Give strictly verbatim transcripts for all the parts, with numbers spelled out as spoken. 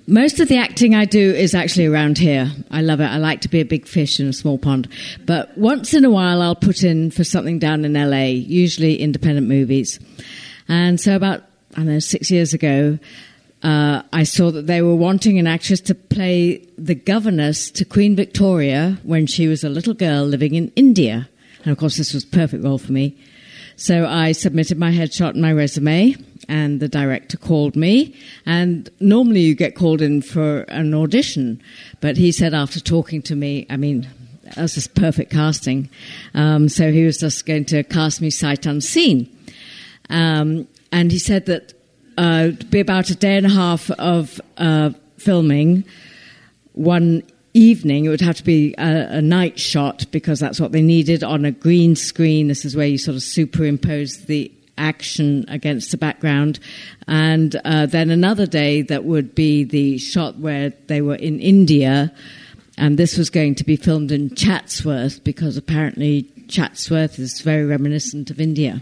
Most of the acting I do is actually around here. I love it. I like to be a big fish in a small pond. But once in a while, I'll put in for something down in L A, usually independent movies. And so about, I don't know, six years ago, uh, I saw that they were wanting an actress to play the governess to Queen Victoria when she was a little girl living in India. And, of course, this was a perfect role for me. So I submitted my headshot and my resume, and the director called me. And normally you get called in for an audition, but he said after talking to me, I mean, that was just perfect casting. Um, so he was just going to cast me sight unseen. Um, and he said that uh, it'd be about a day and a half of uh, filming one evening. It would have to be a, a night shot because that's what they needed on a green screen. This is where you sort of superimpose the action against the background. And uh, then another day that would be the shot where they were in India, and this was going to be filmed in Chatsworth because apparently Chatsworth is very reminiscent of India.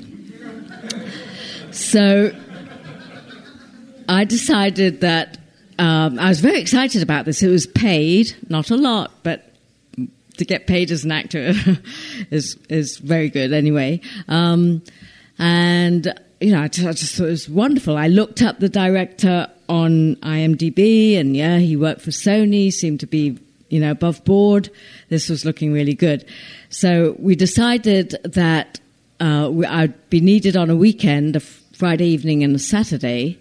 So I decided that Um, I was very excited about this. It was paid, not a lot, but to get paid as an actor is is very good anyway. Um, and, you know, I just, I just thought it was wonderful. I looked up the director on I M D B, and, yeah, he worked for Sony, seemed to be, you know, above board. This was looking really good. So we decided that uh, I'd be needed on a weekend, a Friday evening and a Saturday.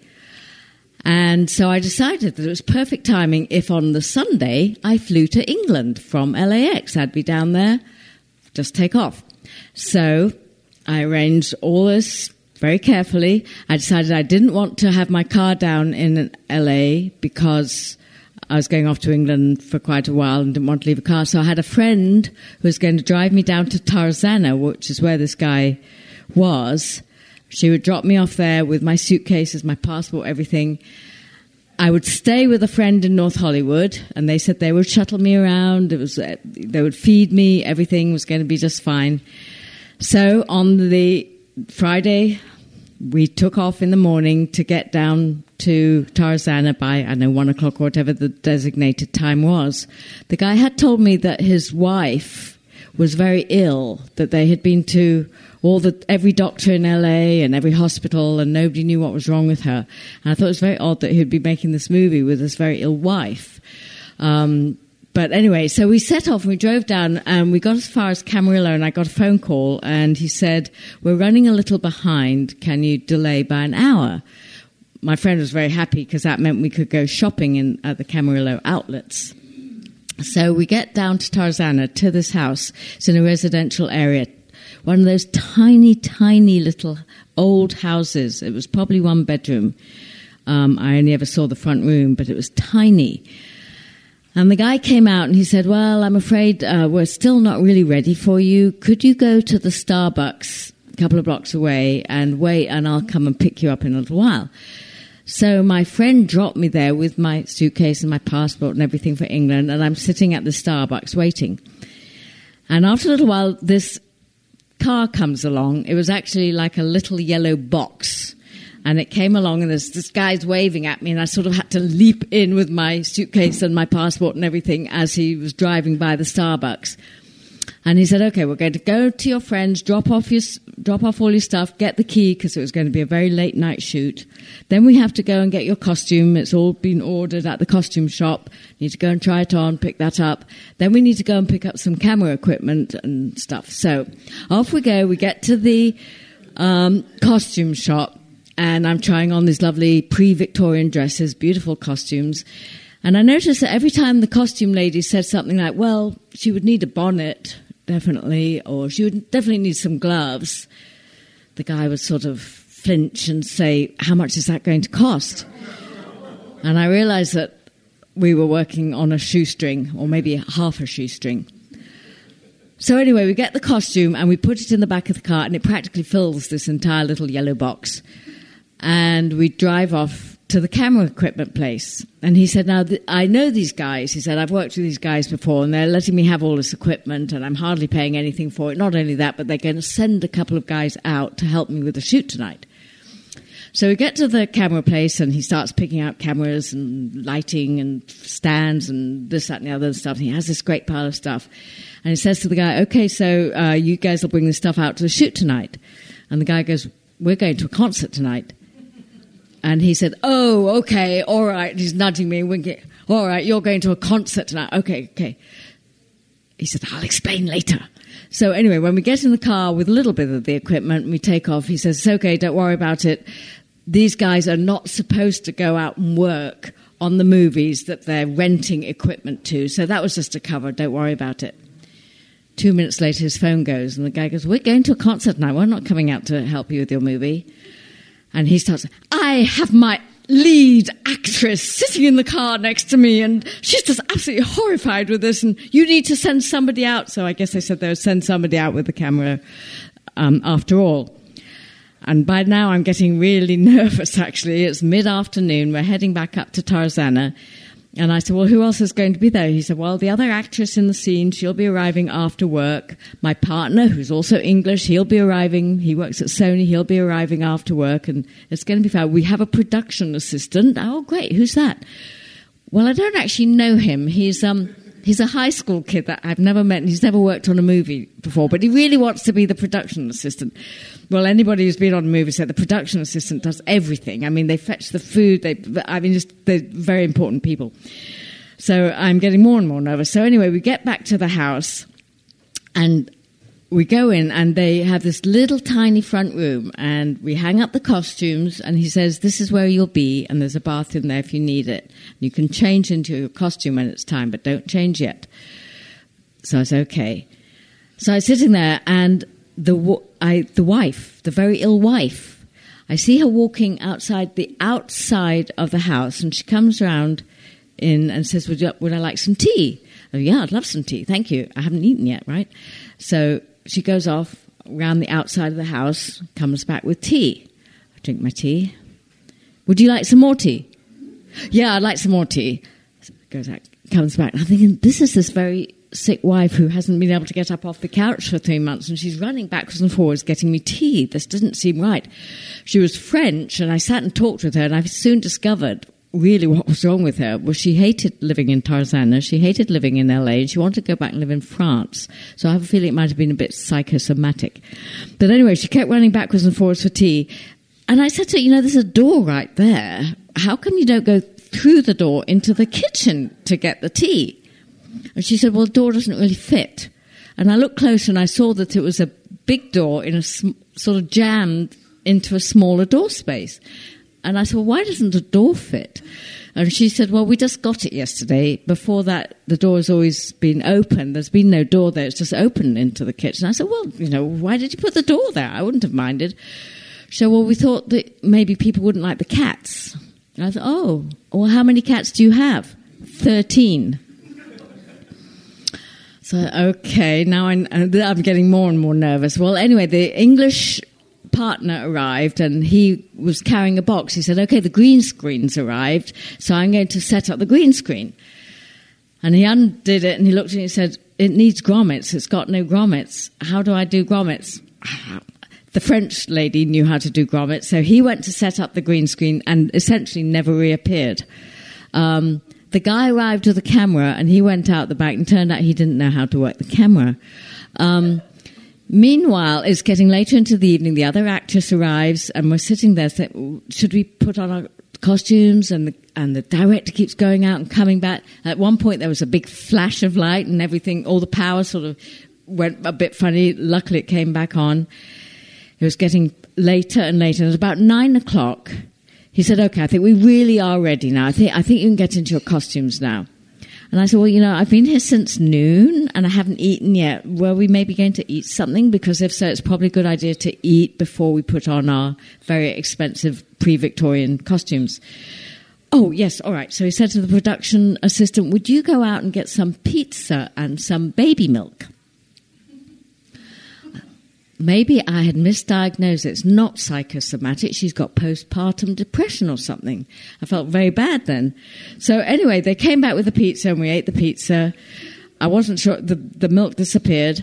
And so I decided that it was perfect timing if on the Sunday I flew to England from L A X. I'd be down there, just take off. So I arranged all this very carefully. I decided I didn't want to have my car down in L A because I was going off to England for quite a while and didn't want to leave a car. So I had a friend who was going to drive me down to Tarzana, which is where this guy was. She would drop me off there with my suitcases, my passport, everything. I would stay with a friend in North Hollywood, and they said they would shuttle me around. It was, uh, they would feed me. Everything was going to be just fine. So on the Friday, we took off in the morning to get down to Tarzana by, I don't know, one o'clock or whatever the designated time was. The guy had told me that his wife was very ill, that they had been to all the every doctor in L A and every hospital, and nobody knew what was wrong with her. And I thought it was very odd that he'd be making this movie with this very ill wife. Um, but anyway, so we set off and we drove down, and we got as far as Camarillo, and I got a phone call, and he said, "We're running a little behind. Can you delay by an hour?" My friend was very happy because that meant we could go shopping in at the Camarillo outlets. So we get down to Tarzana, to this house. It's in a residential area. One of those tiny, tiny little old houses. It was probably one bedroom. Um, I only ever saw the front room, but it was tiny. And the guy came out and he said, "Well, I'm afraid uh, we're still not really ready for you. Could you go to the Starbucks a couple of blocks away and wait, and I'll come and pick you up in a little while?" So my friend dropped me there with my suitcase and my passport and everything for England, and I'm sitting at the Starbucks waiting. And after a little while, this car comes along. It was actually like a little yellow box. And it came along, and this, this guy's waving at me, and I sort of had to leap in with my suitcase and my passport and everything as he was driving by the Starbucks. And he said, "Okay, we're going to go to your friends, drop off your drop off all your stuff, get the key," because it was going to be a very late night shoot. "Then we have to go and get your costume. It's all been ordered at the costume shop. You need to go and try it on, pick that up. Then we need to go and pick up some camera equipment and stuff." So off we go. We get to the um, costume shop, and I'm trying on these lovely pre-Victorian dresses, beautiful costumes. And I noticed that every time the costume lady said something like, "Well, she would need a bonnet, definitely, or she would definitely need some gloves," the guy would sort of flinch and say, "How much is that going to cost?" And I realized that we were working on a shoestring, or maybe half a shoestring. So anyway, we get the costume and we put it in the back of the car, and it practically fills this entire little yellow box. And we drive off to the camera equipment place. And he said, "Now, th- I know these guys." He said, "I've worked with these guys before, and they're letting me have all this equipment, and I'm hardly paying anything for it. Not only that, but they're going to send a couple of guys out to help me with the shoot tonight." So we get to the camera place, and he starts picking out cameras and lighting and stands and this, that, and the other stuff. And he has this great pile of stuff. And he says to the guy, okay, so uh, you guys will bring this stuff out to the shoot tonight. And the guy goes, we're going to a concert tonight. And he said, oh, okay, all right. He's nudging me, winking. All right, you're going to a concert tonight. Okay, okay. He said, I'll explain later. So anyway, when we get in the car with a little bit of the equipment, we take off. He says, it's okay, don't worry about it. These guys are not supposed to go out and work on the movies that they're renting equipment to. So that was just a cover. Don't worry about it. Two minutes later, his phone goes, and the guy goes, we're going to a concert now. We're not coming out to help you with your movie. And he starts, I have my lead actress sitting in the car next to me, and she's just absolutely horrified with this, and you need to send somebody out. So I guess they said they would send somebody out with the camera um, after all. And by now I'm getting really nervous, actually. It's mid-afternoon. We're heading back up to Tarzana. And I said, well, who else is going to be there? He said, well, the other actress in the scene, she'll be arriving after work. My partner, who's also English, he'll be arriving. He works at Sony. He'll be arriving after work. And it's going to be fun. We have a production assistant. Oh, great. Who's that? Well, I don't actually know him. He's um he's a high school kid that I've never met, and he's never worked on a movie before. But he really wants to be the production assistant. Well, anybody who's been on a movie said the production assistant does everything. I mean, they fetch the food. They, I mean, just, they're very important people. So I'm getting more and more nervous. So anyway, we get back to the house, and we go in, and they have this little tiny front room, and we hang up the costumes, and he says, this is where you'll be, and there's a bath in there if you need it. You can change into your costume when it's time, but don't change yet. So I said, okay. So I was sitting there, and the I, the wife, the very ill wife, I see her walking outside the outside of the house, and she comes around in and says, would, you, would I like some tea? Oh, yeah, I'd love some tea. Thank you. I haven't eaten yet, right? So she goes off around the outside of the house, comes back with tea. I drink my tea. Would you like some more tea? Yeah, I'd like some more tea. Goes out, comes back. I'm thinking, this is this very sick wife who hasn't been able to get up off the couch for three months, and she's running backwards and forwards getting me tea. This doesn't seem right. She was French, and I sat and talked with her, and I soon discovered really what was wrong with her was she hated living in Tarzana, she hated living in L A, and she wanted to go back and live in France. So I have a feeling it might have been a bit psychosomatic. But anyway, she kept running backwards and forwards for tea. And I said to her, you know, there's a door right there. How come you don't go through the door into the kitchen to get the tea? And she said, well, the door doesn't really fit. And I looked closer, and I saw that it was a big door in a sm- sort of jammed into a smaller door space. And I said, well, why doesn't the door fit? And she said, well, we just got it yesterday. Before that, the door has always been open. There's been no door there. It's just open into the kitchen. I said, well, you know, why did you put the door there? I wouldn't have minded. She said, well, we thought that maybe people wouldn't like the cats. And I thought, oh, well, how many cats do you have? Thirteen. So, okay, now I'm, I'm getting more and more nervous. Well, anyway, the English partner arrived, and he was carrying a box. He said, okay, the green screen's arrived, so I'm going to set up the green screen. And he undid it, and he looked at it and he said, it needs grommets. It's got no grommets. How do I do grommets? The French lady knew how to do grommets, so he went to set up the green screen and essentially never reappeared. Um, the guy arrived with a camera, and he went out the back, and turned out he didn't know how to work the camera. Um, Meanwhile, it's getting later into the evening. The other actress arrives, and we're sitting there saying, should we put on our costumes? And the, and the director keeps going out and coming back. At one point, there was a big flash of light, and everything, all the power sort of went a bit funny. Luckily, it came back on. It was getting later and later. And at about nine o'clock, he said, okay, I think we really are ready now. I think, I think you can get into your costumes now. And I said, well, you know, I've been here since noon and I haven't eaten yet. Were we maybe going to eat something? Because if so, it's probably a good idea to eat before we put on our very expensive pre-Victorian costumes. Oh, yes, all right. So he said to the production assistant, would you go out and get some pizza and some baby milk? Maybe I had misdiagnosed it. It's not psychosomatic. She's got postpartum depression or something. I felt very bad then. So anyway, they came back with the pizza, and we ate the pizza. I wasn't sure. The, the milk disappeared.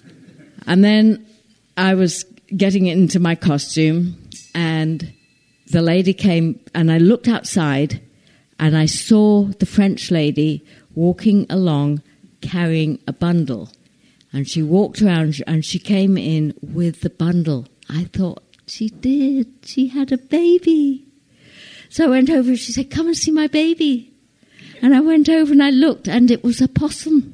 And then I was getting it into my costume, and the lady came, and I looked outside, and I saw the French lady walking along carrying a bundle. And she walked around, and she came in with the bundle. I thought, she did. She had a baby. So I went over, and she said, come and see my baby. And I went over, and I looked, and it was a possum.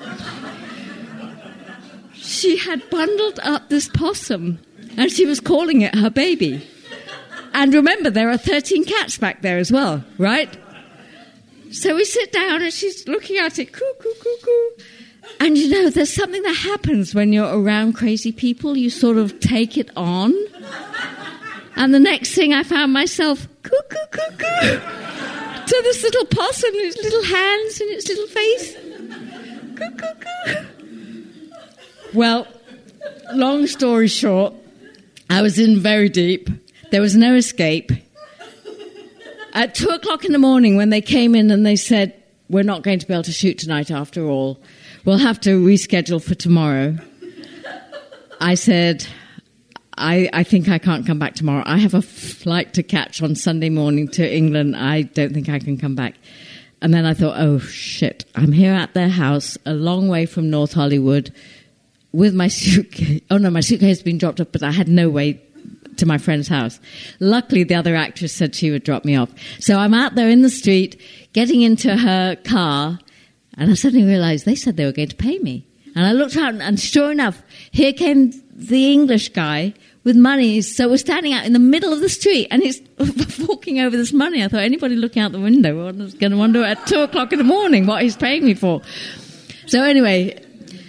She had bundled up this possum, and she was calling it her baby. And remember, there are thirteen cats back there as well, right? So we sit down, and she's looking at it, coo, coo, coo, coo. And, you know, there's something that happens when you're around crazy people. You sort of take it on. And the next thing I found myself, coo, coo, coo, coo, to this little possum, its little hands and its little face. Coo, coo, coo. Well, long story short, I was in very deep. There was no escape. At two o'clock in the morning, when they came in and they said, we're not going to be able to shoot tonight after all. We'll have to reschedule for tomorrow. I said, I, I think I can't come back tomorrow. I have a flight to catch on Sunday morning to England. I don't think I can come back. And then I thought, oh, shit. I'm here at their house, a long way from North Hollywood, with my suitcase. Oh, no, my suitcase had been dropped off, but I had no way to my friend's house. Luckily, the other actress said she would drop me off. So I'm out there in the street, getting into her car, and I suddenly realized they said they were going to pay me. And I looked out, and sure enough, here came the English guy with money. So we're standing out in the middle of the street, and he's walking over this money. I thought, anybody looking out the window was going to wonder at two o'clock in the morning what he's paying me for. So anyway,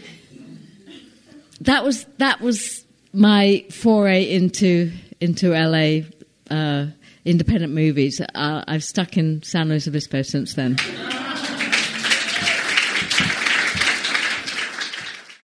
that was that was my foray into into L A uh, independent movies. Uh, I've stuck in San Luis Obispo since then.